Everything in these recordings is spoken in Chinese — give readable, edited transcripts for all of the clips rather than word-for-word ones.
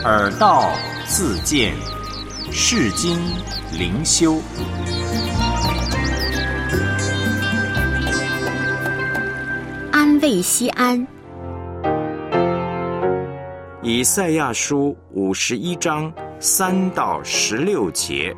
耳道自见，世经灵修。 安慰西安。 以赛亚书51章3到16节。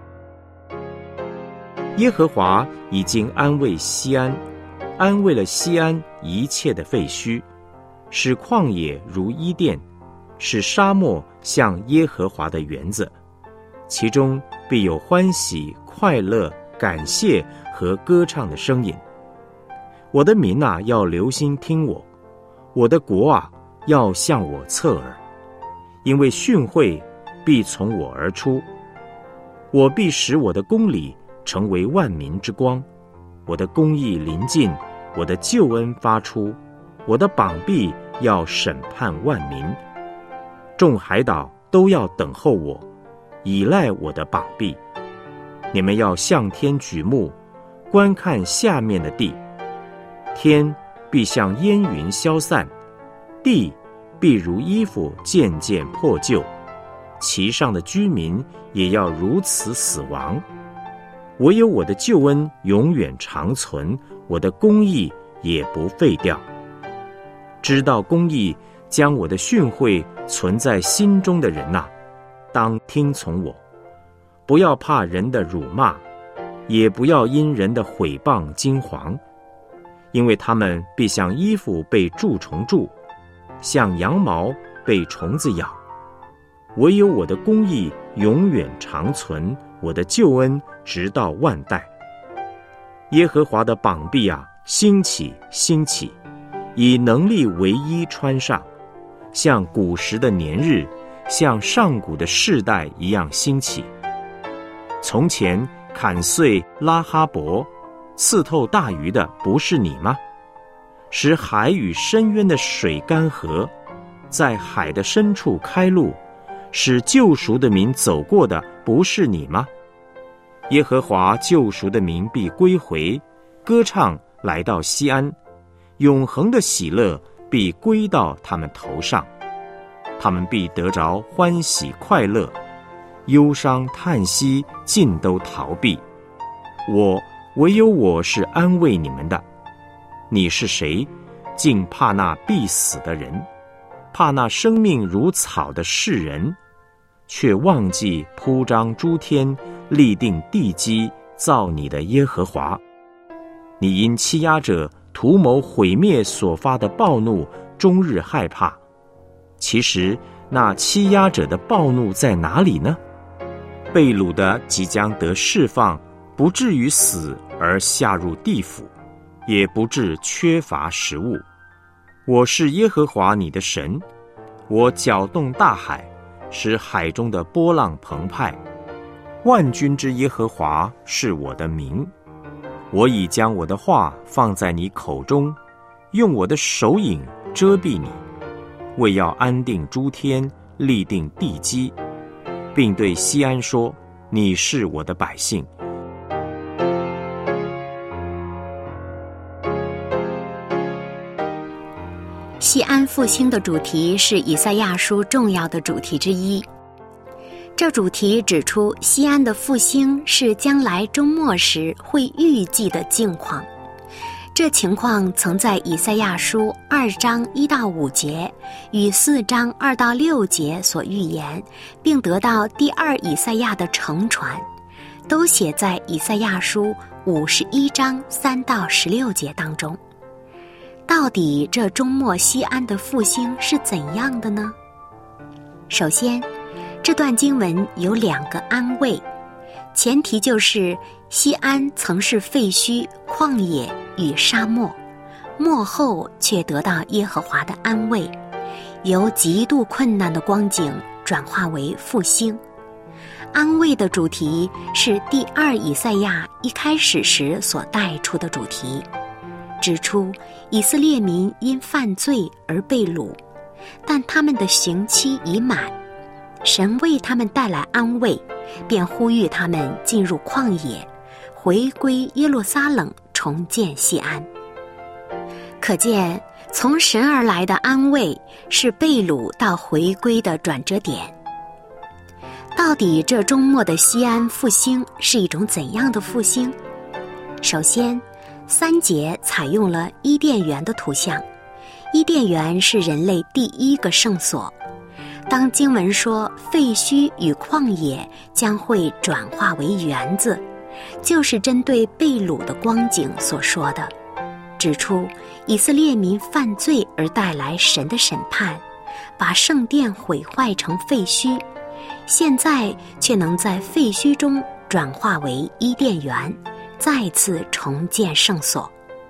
耶和华已经安慰西安，安慰了西安一切的废墟，使旷野如伊甸，使沙漠像耶和华的园子，其中必有欢喜、快乐、感谢和歌唱的声音。我的民啊，要留心听我；我的国啊，要向我侧耳，因为训诲必从我而出。我必使我的公理成为万民之光，我的公义临近，我的救恩发出，我的膀臂要审判万民。众海岛都要等候我，倚赖我的膀臂。你们要向天举目，观看下面的地。天必像烟云消散，地必如衣服渐渐破旧，其上的居民也要如此死亡。唯有我的救恩永远长存，我的公义也不废掉。知道公义，将我的训诲存在心中的人啊，当听从我。不要怕人的辱骂，也不要因人的毁谤惊惶，因为他们必像衣服被蛀虫蛀，像羊毛被虫子咬。唯有我的公义永远长存，我的救恩直到万代。耶和华的膀臂啊，兴起兴起，以能力为衣穿上，像古时的年日，像上古的世代一样兴起。从前砍碎拉哈伯，刺透大鱼的不是你吗？使海与深渊的水干涸，在海的深处开路，使救赎的民走过的不是你吗？耶和华救赎的民必归回，歌唱来到西安，永恒的喜乐必归到他们头上，他们必得着欢喜快乐，忧伤叹息尽都逃避。唯有我是安慰你们的。你是谁？竟怕那必死的人，怕那生命如草的世人，却忘记铺张诸天，立定地基，造你的耶和华。你因欺压者图谋毁灭所发的暴怒，终日害怕。其实那欺压者的暴怒在哪里呢？被掳的即将得释放，不至于死而下入地府，也不致缺乏食物。我是耶和华你的神，我搅动大海，使海中的波浪澎湃。万军之耶和华是我的名。我已将我的话放在你口中，用我的手影遮蔽你，为要安定诸天，立定地基，并对西安说，你是我的百姓。 西安复兴的主题是以赛亚书重要的主题之一。这主题指出西安的复兴是将来终末时会预计的境况。这情况曾在以赛亚书2章1到5节与4章2到6节所预言，并得到第2以赛亚的承传，都写在以赛亚书51章3到16节当中。到底这终末西安的复兴是怎样的呢？首先，这段经文有2个安慰，前提就是西安曾是废墟、旷野与沙漠，末后却得到耶和华的安慰，由极度困难的光景转化为复兴。安慰的主题是第2以赛亚一开始时所带出的主题，指出以色列民因犯罪而被掳，但他们的刑期已满，神为他们带来安慰，便呼吁他们进入旷野，回归耶路撒冷，重建西安。可见从神而来的安慰是被掳到回归的转折点。到底这终末的西安复兴是一种怎样的复兴？首先，3节采用了伊甸园的图像。伊甸园是人类第一个圣所。当经文说废墟与旷野将会转化为园子，就是针对被掳的光景所说的，指出以色列民犯罪而带来神的审判，把圣殿毁坏成废墟，现在却能在废墟中转化为伊甸园，再次重建圣所。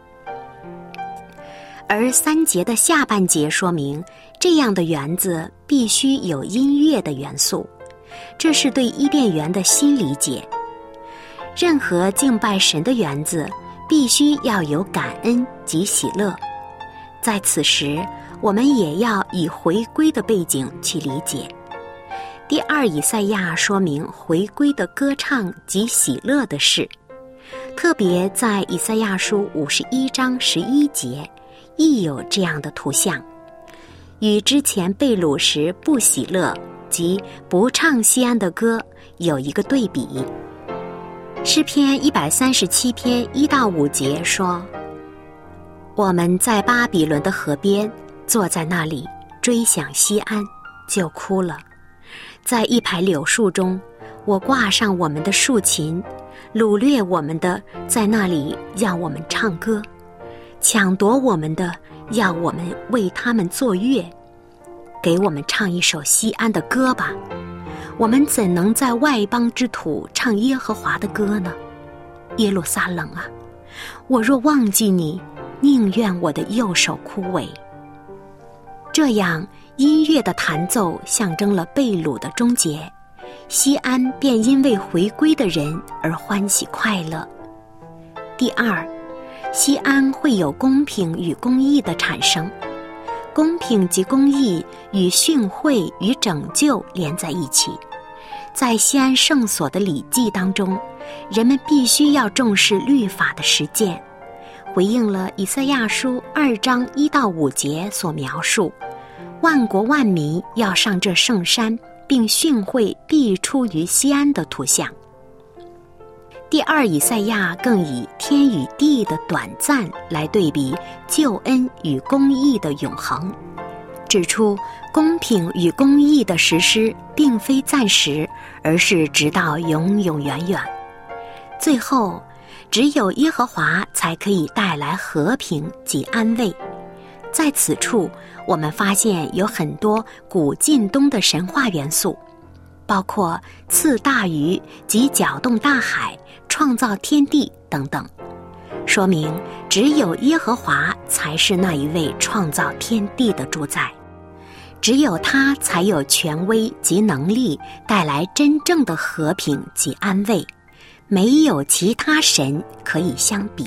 而3节的下半节说明，这样的园子必须有音乐的元素，这是对伊甸园的新理解。任何敬拜神的园子必须要有感恩及喜乐，在此时我们也要以回归的背景去理解。第2以赛亚说明回归的歌唱及喜乐的事，特别在以赛亚书51章11节亦有这样的图像，与之前被掳时不喜乐及不唱西安的歌有一个对比。诗篇137篇1到5节说，我们在巴比伦的河边坐在那里追想西安，就哭了。在一排柳树中，我挂上我们的竖琴，掳掠我们的在那里要我们唱歌，抢夺我们的要我们为他们作乐。给我们唱一首西安的歌吧，我们怎能在外邦之土唱耶和华的歌呢？耶路撒冷啊，我若忘记你，宁愿我的右手枯萎。这样音乐的弹奏象征了被掳的终结，西安便因为回归的人而欢喜快乐。第2，西安会有公平与公义的产生。公平及公义与训诲与拯救连在一起。在西安圣所的礼祭当中，人们必须要重视律法的实践，回应了以赛亚书2章1到5节所描述，万国万民要上这圣山，并训诲必出于西安的图像。第2以赛亚更以天与地的短暂来对比救恩与公义的永恒，指出公平与公义的实施并非暂时，而是直到永永远远。最后，只有耶和华才可以带来和平及安慰。在此处，我们发现有很多古近东的神话元素，包括赐大鱼及搅动大海、创造天地等等，说明只有耶和华才是那一位创造天地的主宰，只有他才有权威及能力带来真正的和平及安慰，没有其他神可以相比。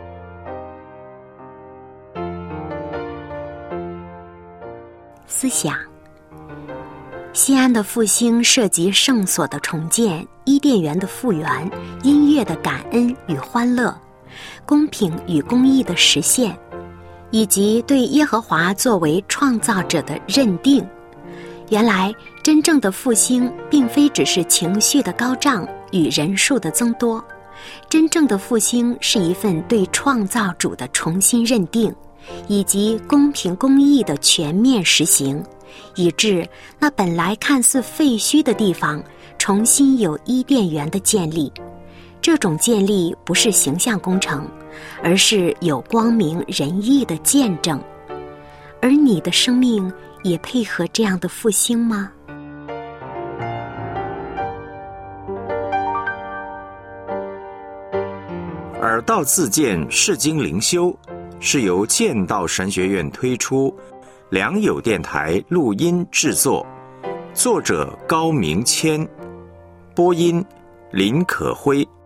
思想：西安的复兴涉及圣所的重建、伊甸园的复原、音乐的感恩与欢乐、公平与公义的实现，以及对耶和华作为创造者的认定。原来真正的复兴并非只是情绪的高涨与人数的增多，真正的复兴是一份对创造主的重新认定，以及公平公义的全面实行，以致那本来看似废墟的地方重新有伊甸园的建立。这种建立不是形象工程，而是有光明仁义的见证。而你的生命也配合这样的复兴吗？ 耳道自荐释经灵修是由剑道神学院推出，良友电台录音制作，作者高明谦，播音林可辉。